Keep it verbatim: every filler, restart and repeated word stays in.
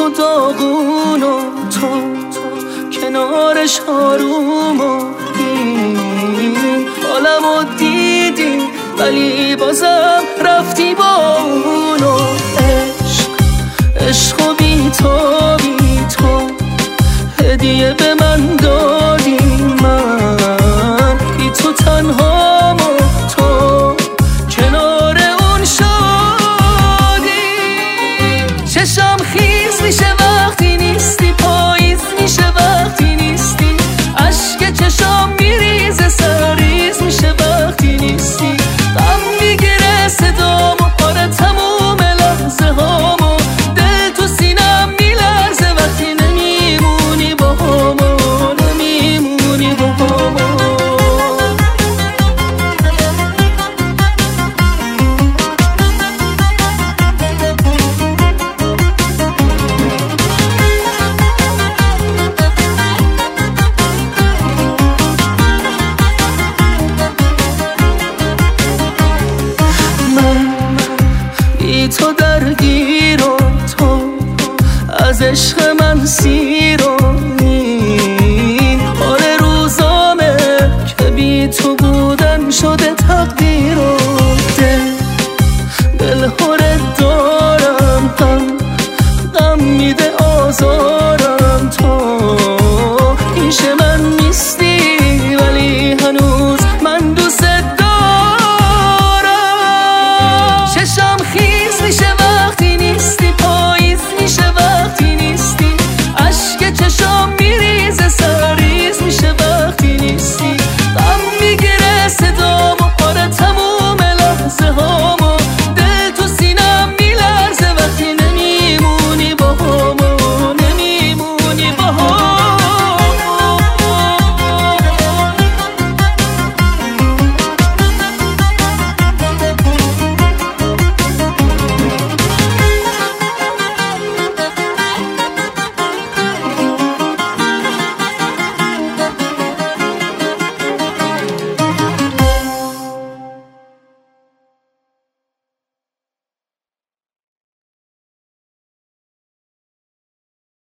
و داغون و تو کنارش آروم و این حالمو دیدی ولی بازم رفتی با اون و عشق عشق و بی تو بی تو هدیه به من دادی من بی تو تنهام و تو کنار اون شادی چشم خیز میشه وقتی نیستی پاییز میشه وقتی نیستی اشک چشم میریزه سرریز میشه وقتی نیستی غم میگیره صدامو آره تموم لحظه هامو دل تو سینم میلرزه وقتی نمیمونی با همو نمیمونی با همو تو درگیر و تو از عشق من سیر و